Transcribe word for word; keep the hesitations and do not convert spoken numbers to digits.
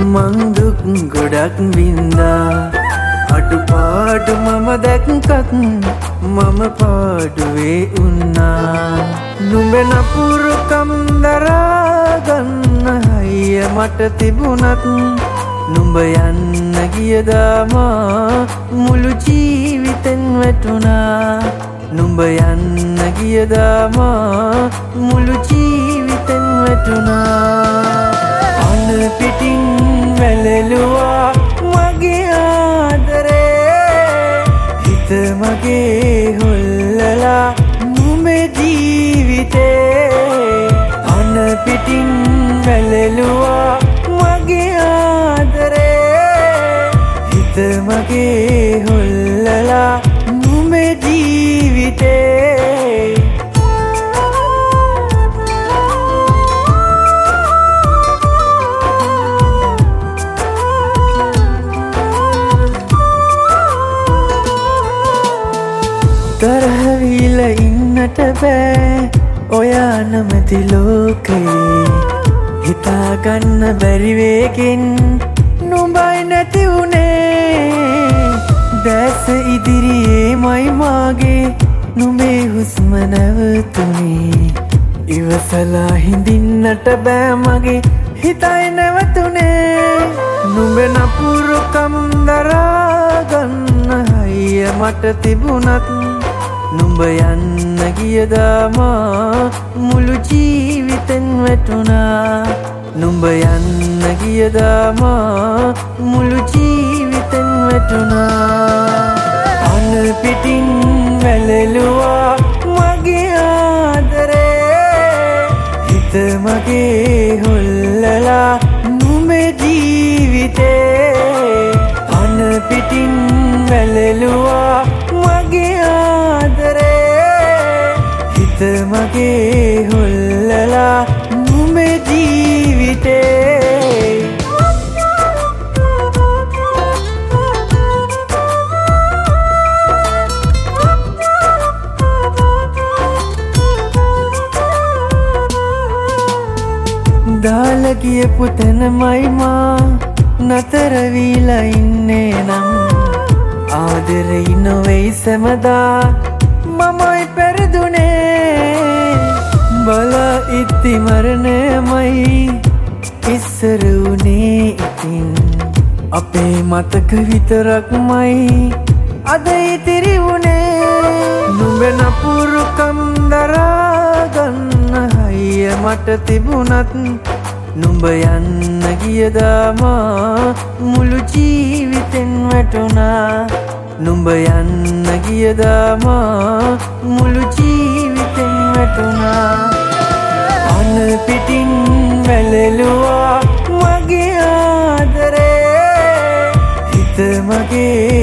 මං දුක් ගොඩක් වින්දා අඩුපාඩු මම දැක්කත් මම පාඩුවේ උන්නා නුඹ නපුරුකම් දරාගන්න හයිය මට තිබුණත් නුඹ යන්න ගියදාමා මුළු ජීවිතෙන් වැටුණා නුඹ යන්න ගියදාමා මුළු ජීවිතෙන් වැටුණා අන පිටින් වැළලුවා මගේ ආදරේ හිත මගේ හොල්ලලා නුඹේ ජීවිතේ අන පිටින් වැළලුවා මගේ ආදරේ හිත මගේ හොල්ලලා නුඹේ ජීවිතේ තරහවිල ඉන්නට බෑ ඔයා නැමැති ලෝකේ හිතාගන්න බැරි වේගෙන් නුඹයි නැති වුණේ දැස ඉදිරියේ මයි මාගේ නුඹේ හුස්ම නැවතුනේ ඉවසලා හිඳින්නට බෑ මගේ හිතයි නැවතුනේ නුඹ නපුරුකම් දරාගන්න හයිය මට තිබුණත් නුඹ යන්න ගියදාමා මුළු ජීවිතෙන් වැටුණා නුඹ යන්න ගියදාමා මුළු ජීවිතෙන් වැටුණා අන පිටින් වැළලුවා මගේ ආදරේ හිත මගේ හොල්ලලා නුඹේ ජීවිතේ අන පිටින් වැළලුවා මගේ ආදරේ හිත මගේ හොල්ලලා නුඹේ ජීවිතේ දාලා ගියපු තැනමයි මා නතර වීලා ඉන්නේ නම් ආදරේ නොවේයි සමදා මමයි පෙරදුනේ බල ඉති මරණයමයි ඉස්සර උනේ ඉතින් අපේ මතක විතරක්මයි අද ඉතිරි වුනේ නුඹ නපුරුකම් දරාගන්න හයිය මට තිබුණත් නුඹ යන්න ගියදාමා මුළු ජීවිතෙන් වැටුණා නුඹ යන්න ගියදාමා මුළු ජීවිතෙන් වැටුණා අන පිටින් වැළලුවා මගේ ආදරේ හිත මගේ